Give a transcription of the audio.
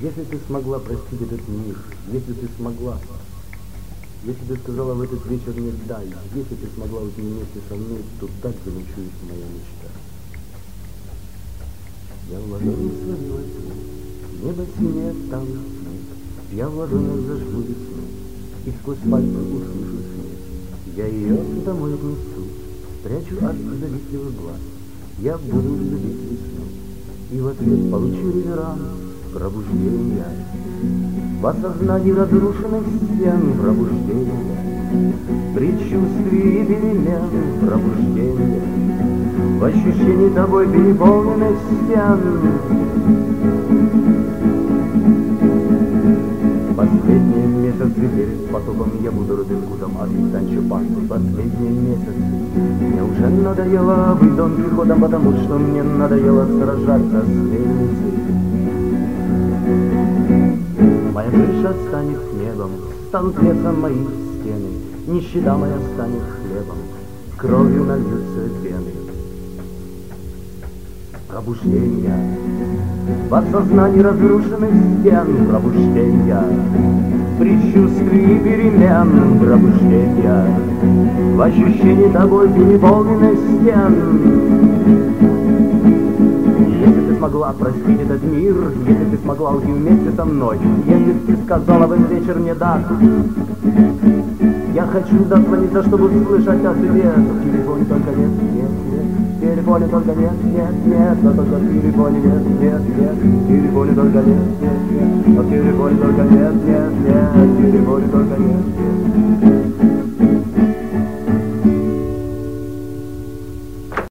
Если ты смогла простить этот мир, если ты смогла, если ты сказала в этот вечер мне дай, если ты смогла уйти вместе со мной, то так заночует моя мечта. Я в ладони словила снег, небо синее там снег, я в ладонях зажгу весну, и сквозь пальцы услышу смех. Я ее домой отнесу, спрячу от завистливых глаз, я буду любить весну, и в ответ получу реверанс пробуждения. В осознании разрушенных стен пробуждения, предчувствии перемен пробуждения, в ощущении тобой переполненных стен. Последние месяцы перед потопом я буду Робин Гудом, а ты Санчо Пансой. Последние месяцы мне уже надоело быть Дон Кихотом, потому что мне надоело сражаться с мельницей. Моя крыша станет небом, станут лесом мои стены, нищета моя станет хлебом, кровью нальются вены. Пробуждение в осознании разрушенных стен, пробуждение в предчувствии перемен, пробуждение в ощущении тобой переполненных стен. Если ты смогла простить этот мир, если ты смогла уйти вместе со мной, если ты сказала в этот вечер мне да, я хочу дозвониться, чтобы услышать от тебе. В телефоне только нет, нет, нет, в телефоне только нет, нет, нет, но только в телефоне нет, нет, нет, в телефоне только нет, нет, нет, в телефоне только нет, нет, нет, в телефоне только нет, нет.